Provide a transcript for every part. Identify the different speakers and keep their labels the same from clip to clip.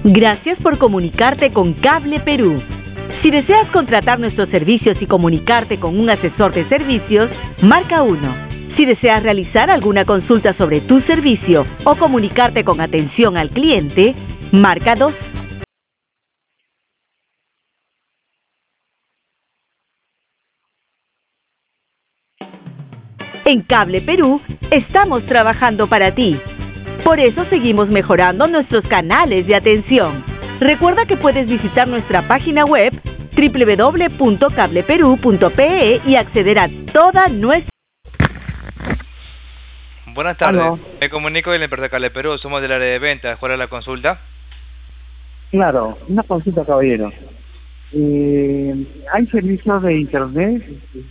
Speaker 1: Gracias por comunicarte con Cable Perú. Si deseas contratar nuestros servicios y comunicarte con un asesor de servicios, marca 1. Si deseas realizar alguna consulta sobre tu servicio o comunicarte con atención al cliente, marca 2. En Cable Perú estamos trabajando para ti. Por eso seguimos mejorando nuestros canales de atención. Recuerda que puedes visitar nuestra página web www.cableperu.pe y acceder a toda nuestra...
Speaker 2: Buenas tardes,
Speaker 3: ¿Aló?
Speaker 2: me comunico de la empresa Cable Perú, somos del área de ventas. ¿Cuál es la consulta?
Speaker 3: Claro, una consulta, caballero. ¿Hay servicios de internet?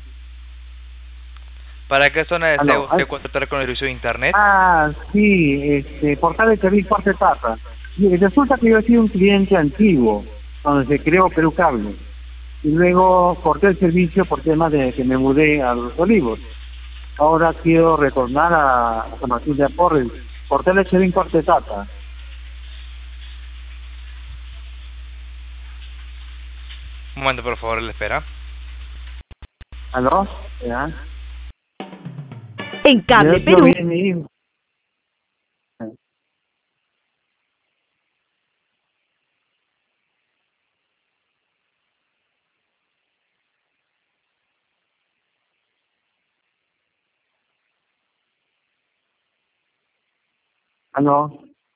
Speaker 2: ¿Para qué zona desea
Speaker 3: ¿Aló?
Speaker 2: usted contratar con el servicio de internet?
Speaker 3: Sí, portal de servicio Cuarta Etapa. Y resulta que yo he sido un cliente antiguo, cuando se creó Perú Cable. Y luego corté el servicio por temas de que me mudé a Los Olivos. Ahora quiero retornar a San Martín de Porres, portal de servicio Cuarta Etapa.
Speaker 2: Un momento, por favor, le espera.
Speaker 3: ¿Aló? ¿Ya?
Speaker 1: En Cable Perú.
Speaker 3: ¿Aló?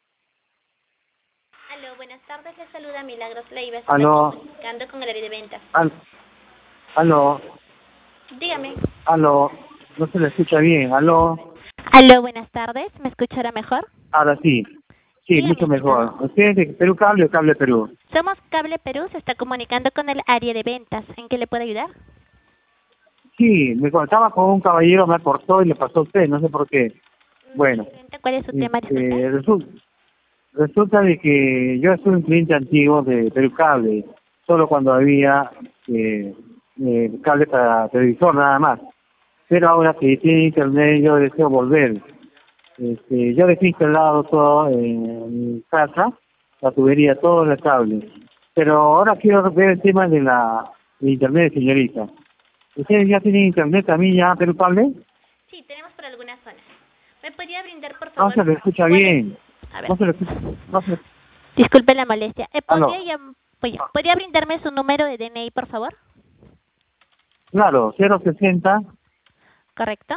Speaker 4: Aló, buenas tardes, les saluda Milagros Leiva, se
Speaker 3: Aló.
Speaker 4: está comunicando con el área de ventas.
Speaker 3: ¿Aló?
Speaker 4: Dígame.
Speaker 3: ¿Aló? No se le escucha bien. ¿Aló?
Speaker 4: Aló, buenas tardes, ¿me escucha ahora mejor?
Speaker 3: Ahora sí. Sí,
Speaker 4: Dígame,
Speaker 3: mucho mejor. ¿Usted es de Perú Cable o Cable Perú?
Speaker 4: Somos Cable Perú, se está comunicando con el área de ventas. ¿En qué le puedo ayudar?
Speaker 3: Sí, me contaba con un caballero, me cortó y le pasó a usted, no sé por qué. Bueno,
Speaker 4: ¿Cuál es su tema? Disculpe.
Speaker 3: resulta de que yo soy un cliente antiguo de Perú Cable, solo cuando había cable para televisor nada más. Pero ahora que tiene internet yo deseo volver. Yo dejé instalado todo en mi casa, la tubería, todo el cable. Pero ahora quiero ver el tema de internet, señorita. ¿Ustedes ya tienen internet también ya, Perú Cable?
Speaker 4: Sí, tenemos por algunas zonas. ¿Me podría brindar, por favor?
Speaker 3: No se le escucha bien.
Speaker 4: A ver.
Speaker 3: No se le escucha. No se...
Speaker 4: Disculpe la molestia.
Speaker 3: Aló.
Speaker 4: ¿Podría brindarme su número de DNI, por favor?
Speaker 3: Claro, 060
Speaker 4: ¿Correcto?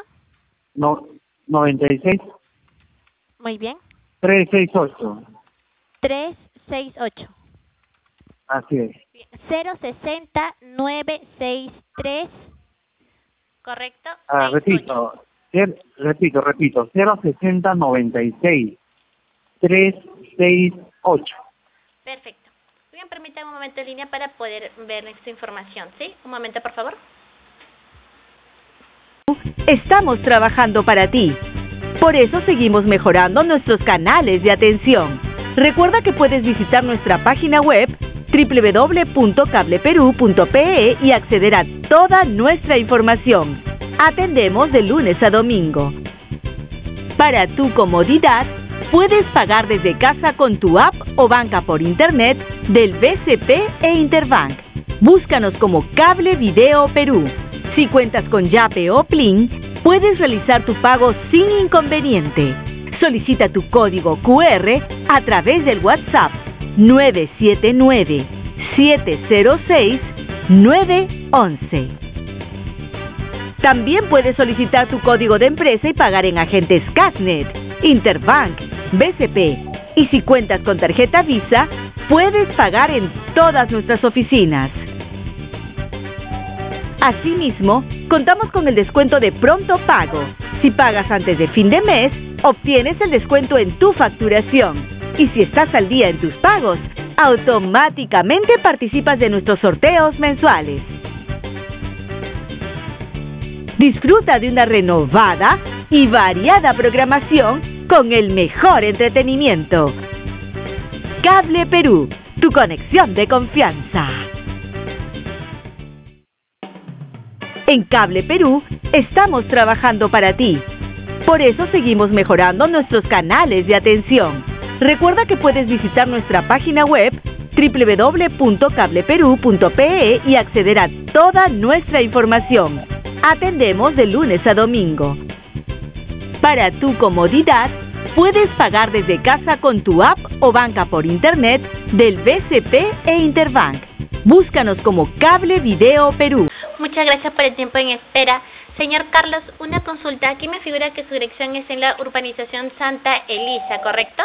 Speaker 3: 96
Speaker 4: Muy bien.
Speaker 3: 368.
Speaker 4: 368.
Speaker 3: Así es.
Speaker 4: 060 963. ¿Correcto?
Speaker 3: Repito, 060 96 368.
Speaker 4: Perfecto. Bien, permítame un momento en línea para poder ver esta información, ¿sí? Un momento, por favor.
Speaker 1: Estamos trabajando para ti. Por eso seguimos mejorando nuestros canales de atención. Recuerda que puedes visitar nuestra página web www.cableperu.pe y acceder a toda nuestra información. Atendemos de lunes a domingo. Para tu comodidad, puedes pagar desde casa con tu app o banca por internet del BCP e Interbank. Búscanos como Cable Video Perú. Si cuentas con Yape o Plin, puedes realizar tu pago sin inconveniente. Solicita tu código QR a través del WhatsApp 979-706-911. También puedes solicitar tu código de empresa y pagar en agentes Casnet, Interbank, BCP. Y si cuentas con tarjeta Visa, puedes pagar en todas nuestras oficinas. Asimismo, contamos con el descuento de pronto pago. Si pagas antes de fin de mes, obtienes el descuento en tu facturación. Y si estás al día en tus pagos, automáticamente participas de nuestros sorteos mensuales. Disfruta de una renovada y variada programación con el mejor entretenimiento. Cable Perú, tu conexión de confianza. En Cable Perú estamos trabajando para ti. Por eso seguimos mejorando nuestros canales de atención. Recuerda que puedes visitar nuestra página web www.cableperú.pe y acceder a toda nuestra información. Atendemos de lunes a domingo. Para tu comodidad, puedes pagar desde casa con tu app o banca por internet del BCP e Interbank. Búscanos como Cable Video Perú.
Speaker 4: Muchas gracias por el tiempo en espera. Señor Carlos, una consulta. Aquí me figura que su dirección es en la urbanización Santa Elisa, ¿correcto?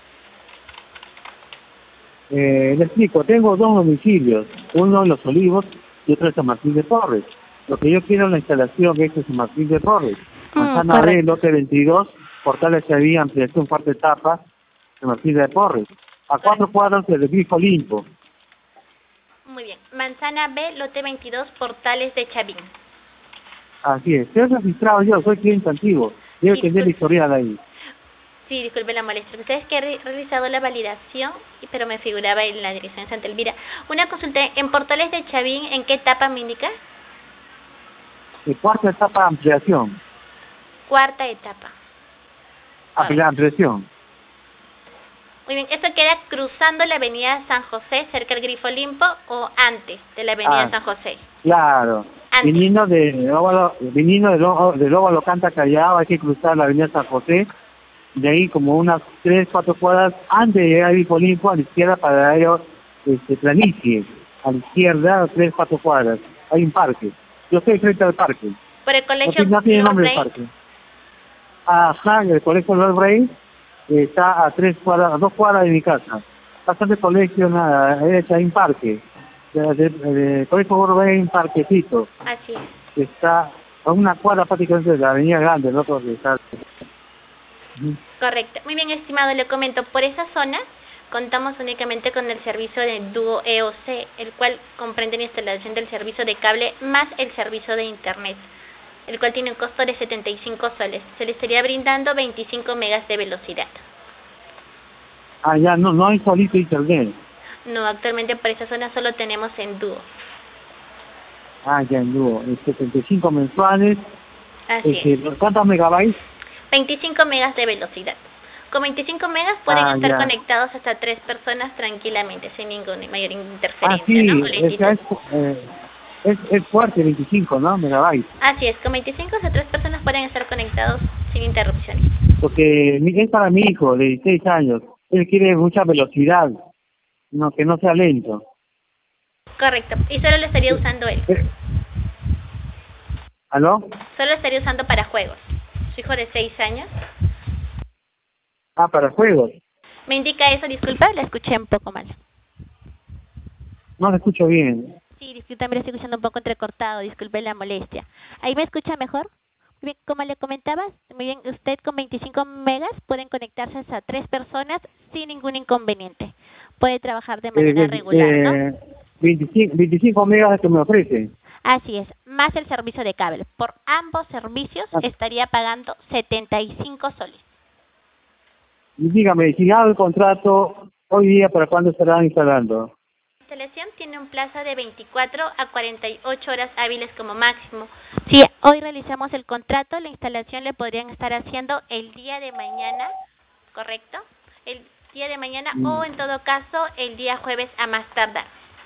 Speaker 3: Le explico, tengo dos domicilios, uno en Los Olivos y otro en San Martín de Porres. Lo que yo quiero es la instalación que es en San Martín de Porres. Manzana B, lote 22, Portales de Vía, ampliación cuarta etapa, San Martín de Porres. A 4 cuadras del Grifo Limpo.
Speaker 4: Muy bien. Manzana B, lote 22, Portales de Chavín.
Speaker 3: Así es. Estoy registrado yo, soy cliente antiguo. Debo tener el historial ahí.
Speaker 4: Sí, disculpe la molestia. Ustedes que he realizado la validación, pero me figuraba en la dirección de Santa Elvira. Una consulta, en Portales de Chavín, ¿en qué etapa me indica?
Speaker 3: Cuarta etapa, ampliación.
Speaker 4: Cuarta etapa.
Speaker 3: Ampliación.
Speaker 4: Muy bien, ¿esto queda cruzando la avenida San José, cerca del Grifo Limpo, o antes de la avenida San José?
Speaker 3: Claro.
Speaker 4: Antes.
Speaker 3: Viniendo del Óvalo Canta Callao, hay que cruzar la avenida San José. De ahí como unas 3, 4 cuadras antes de llegar al Grifo Limpo, a la izquierda para ello, planicie. A la izquierda, 3, 4 cuadras. Hay un parque. Yo estoy frente al parque.
Speaker 4: ¿Por el colegio
Speaker 3: no tiene nombre el parque? Ajá, el colegio Lord Rey está a 2 cuadras de mi casa. Bastante colegio, nada, hay un parque. El colegio Lord Rey hay un parquecito.
Speaker 4: Así es.
Speaker 3: Está a una cuadra prácticamente de la avenida Grande, ¿no? Porque está...
Speaker 4: Correcto. Muy bien, estimado, le comento, por esa zona contamos únicamente con el servicio de Dúo EOC, el cual comprende la instalación del servicio de cable más el servicio de internet, el cual tiene un costo de 75 soles. Se le estaría brindando 25 megas de velocidad.
Speaker 3: Ah, ya, no hay solito internet.
Speaker 4: No, actualmente por esa zona solo tenemos en Dúo.
Speaker 3: Ah, ya, en Dúo. 75 mensuales.
Speaker 4: Así es.
Speaker 3: ¿Cuántos megabytes?
Speaker 4: 25 megas de velocidad. Con 25 megas pueden estar conectados hasta 3 personas tranquilamente, sin ninguna mayor interferencia.
Speaker 3: Sí,
Speaker 4: ¿no?
Speaker 3: es fuerte 25, ¿no? Megabytes.
Speaker 4: Así es, con 25 hasta 3 personas pueden estar conectados sin interrupciones.
Speaker 3: Porque es para mi hijo de 16 años. Él quiere mucha velocidad, que no sea lento.
Speaker 4: Correcto, y solo lo estaría usando él.
Speaker 3: ¿Aló?
Speaker 4: Solo lo estaría usando para juegos. Su hijo de 6 años.
Speaker 3: Ah, para juegos.
Speaker 4: ¿Me indica eso? Disculpa, la escuché un poco mal.
Speaker 3: No lo escucho bien.
Speaker 4: Sí, disculpa, me lo estoy escuchando un poco entrecortado, disculpe la molestia. ¿Ahí me escucha mejor? Muy bien, como le comentaba, muy bien, usted con 25 megas pueden conectarse hasta 3 personas sin ningún inconveniente. Puede trabajar de manera regular, ¿no?
Speaker 3: 25 megas que me ofrece.
Speaker 4: Así es, más el servicio de cable. Por ambos servicios estaría pagando 75 soles.
Speaker 3: Y dígame, si hago el contrato, hoy día, ¿para cuándo estarán instalando?
Speaker 4: La instalación tiene un plazo de 24 a 48 horas hábiles como máximo. Si hoy realizamos el contrato, la instalación le podrían estar haciendo el día de mañana, ¿correcto? El día de mañana o en todo caso el día jueves a más tardar.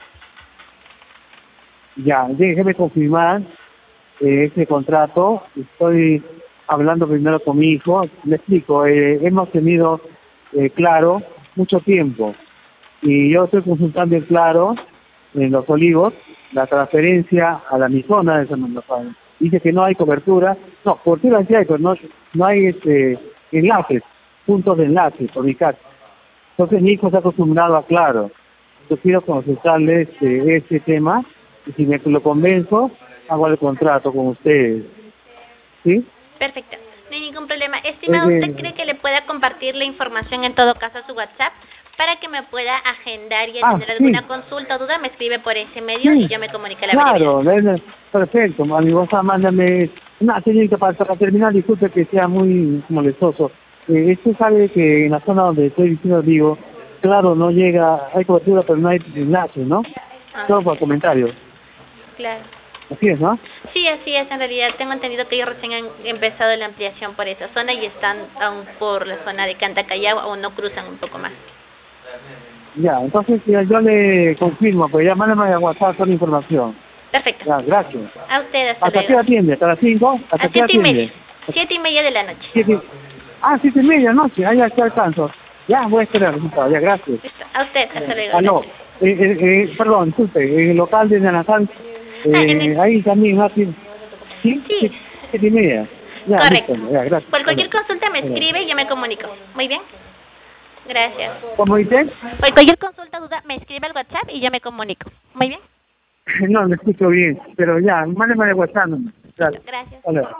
Speaker 3: Ya, déjeme confirmar ese contrato. Estoy hablando primero con mi hijo. Le explico, hemos tenido Claro mucho tiempo y yo estoy consultando en Claro, en Los Olivos, la transferencia a la mi zona de San Rafael. Dice que no hay cobertura. No, cobertura sí hay, pero no hay enlaces, puntos de enlace por mi casa. Entonces mi hijo se ha acostumbrado a Claro. Yo quiero consultarle ese tema. Y si me lo convenzo, hago el contrato con ustedes. ¿Sí?
Speaker 4: Perfecto, no hay ningún problema. Estimado, ¿usted cree que le pueda compartir la información en todo caso a su WhatsApp para que me pueda agendar y tener alguna consulta o duda? Me escribe por ese medio y yo me comunico a la brevedad.
Speaker 3: Claro, perfecto. A mi WhatsApp mándame una señorita para terminar. Disculpe que sea muy molestoso. Usted sabe que en la zona donde estoy diciendo, digo, Claro, no llega, hay cobertura, pero no hay enlace, ¿no? Todo por comentarios.
Speaker 4: Claro.
Speaker 3: Así es, ¿no?
Speaker 4: Sí, así es. En realidad tengo entendido que ellos recién han empezado la ampliación por esa zona y están aún por la zona de Cantacallao, aún no cruzan un poco más.
Speaker 3: Ya, entonces yo le confirmo, pues ya mándame a WhatsApp toda la información.
Speaker 4: Perfecto.
Speaker 3: Ya, gracias.
Speaker 4: A usted, hasta
Speaker 3: ¿Hasta
Speaker 4: luego.
Speaker 3: qué atiende? ¿Hasta las 5? ¿Hasta
Speaker 4: A
Speaker 3: qué
Speaker 4: 7:30.
Speaker 3: atiende?
Speaker 4: 7:30 de la noche.
Speaker 3: 7:30 noche, ahí ya alcanzo. Ya, voy a esperar, resultado. Ya, gracias.
Speaker 4: Listo. A usted, hasta luego.
Speaker 3: Aló, perdón, disculpe, en el local de Nanazán, ahí también, ¿no? ¿Sí?
Speaker 4: Sí.
Speaker 3: 7:30. Ya,
Speaker 4: Correcto.
Speaker 3: listo, ya, gracias.
Speaker 4: Por cualquier consulta me escribe y yo me comunico. Muy bien. Gracias.
Speaker 3: ¿Cómo dice?
Speaker 4: Por cualquier consulta, duda, me escribe al WhatsApp y yo me comunico. Muy bien.
Speaker 3: No, me escucho bien, pero ya, mándeme de WhatsApp. Gracias.
Speaker 4: Gracias.
Speaker 3: Hasta luego.